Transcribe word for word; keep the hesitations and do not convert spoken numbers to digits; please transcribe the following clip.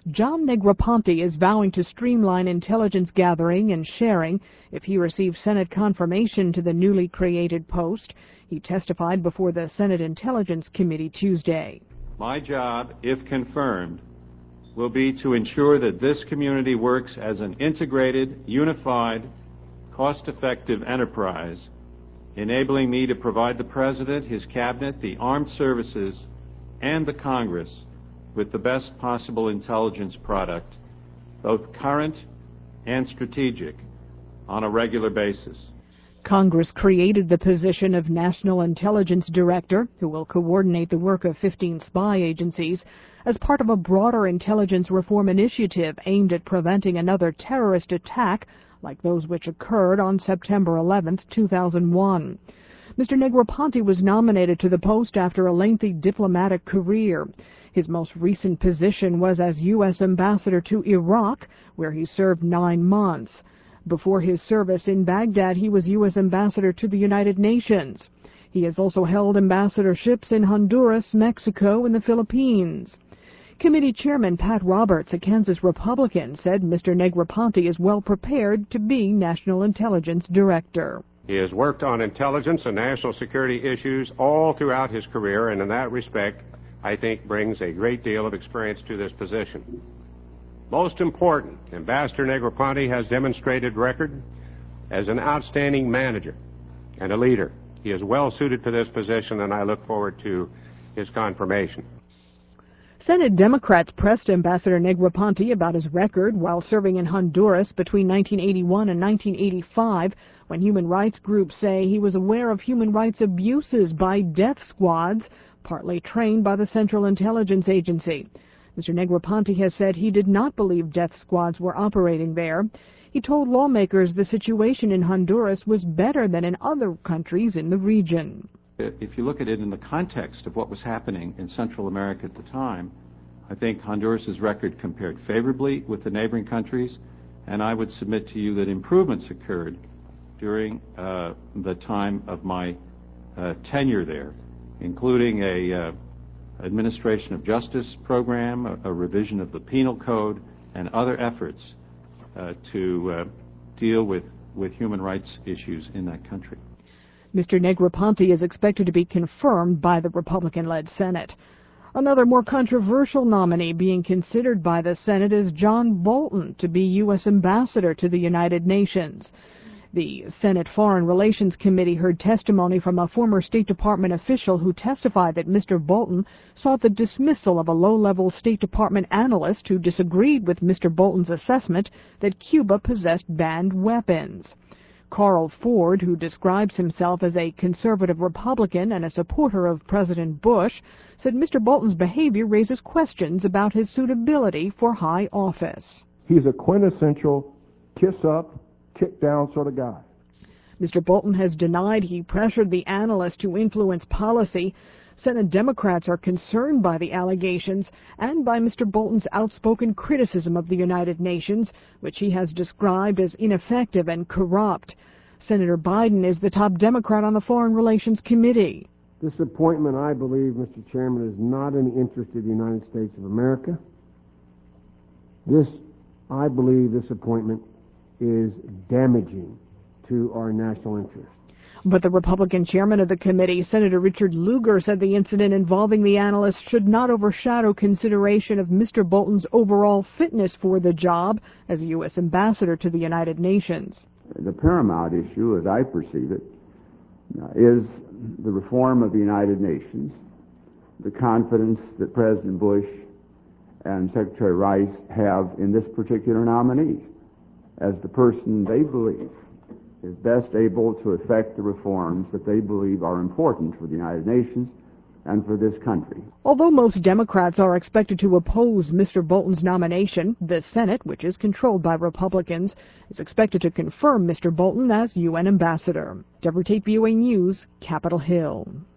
John Negroponte is vowing to streamline intelligence gathering and sharing if he receives Senate confirmation to the newly created post. He testified before the Senate Intelligence Committee Tuesday. My job, if confirmed, will be to ensure that this community works as an integrated, unified, cost-effective enterprise, enabling me to provide the President, his Cabinet, the Armed Services, and the Congress with the best possible intelligence product, both current and strategic, on a regular basis. Congress created the position of National Intelligence Director, who will coordinate the work of fifteen spy agencies, as part of a broader intelligence reform initiative aimed at preventing another terrorist attack like those which occurred on September eleventh, two thousand one. Mister Negroponte was nominated to the post after a lengthy diplomatic career. His most recent position was as U S Ambassador to Iraq, where he served nine months. Before his service in Baghdad, he was U S Ambassador to the United Nations. He has also held ambassadorships in Honduras, Mexico, and the Philippines. Committee Chairman Pat Roberts, a Kansas Republican, said Mister Negroponte is well prepared to be National Intelligence Director. He has worked on intelligence and national security issues all throughout his career, and in that respect, I think brings a great deal of experience to this position. Most important, Ambassador Negroponte has demonstrated record as an outstanding manager and a leader. He is well suited for this position, and I look forward to his confirmation. Senate Democrats pressed Ambassador Negroponte about his record while serving in Honduras between nineteen eighty-one and nineteen eighty-five, when human rights groups say he was aware of human rights abuses by death squads, partly trained by the Central Intelligence Agency. Mister Negroponte has said he did not believe death squads were operating there. He told lawmakers the situation in Honduras was better than in other countries in the region. If you look at it in the context of what was happening in Central America at the time, I think Honduras's record compared favorably with the neighboring countries, and I would submit to you that improvements occurred during uh, the time of my uh, tenure there, including a uh, administration of justice program, a, a revision of the penal code, and other efforts uh, to uh, deal with, with human rights issues in that country. Mister Negroponte is expected to be confirmed by the Republican-led Senate. Another more controversial nominee being considered by the Senate is John Bolton to be U S Ambassador to the United Nations. The Senate Foreign Relations Committee heard testimony from a former State Department official who testified that Mister Bolton sought the dismissal of a low-level State Department analyst who disagreed with Mister Bolton's assessment that Cuba possessed banned weapons. Carl Ford, who describes himself as a conservative Republican and a supporter of President Bush, said Mister Bolton's behavior raises questions about his suitability for high office. He's a quintessential kiss-up, kick-down sort of guy. Mister Bolton has denied he pressured the analyst to influence policy. Senate Democrats are concerned by the allegations and by Mister Bolton's outspoken criticism of the United Nations, which he has described as ineffective and corrupt. Senator Biden is the top Democrat on the Foreign Relations Committee. This appointment, I believe, Mister Chairman, is not in the interest of the United States of America. This, I believe, this appointment is damaging to our national interest. But the Republican chairman of the committee, Senator Richard Lugar, said the incident involving the analyst should not overshadow consideration of Mister Bolton's overall fitness for the job as U S Ambassador to the United Nations. The paramount issue, as I perceive it, is the reform of the United Nations, the confidence that President Bush and Secretary Rice have in this particular nominee as the person they believe is best able to effect the reforms that they believe are important for the United Nations and for this country. Although most Democrats are expected to oppose Mister Bolton's nomination, the Senate, which is controlled by Republicans, is expected to confirm Mister Bolton as U N Ambassador. Deborah Tate, V O A News, Capitol Hill.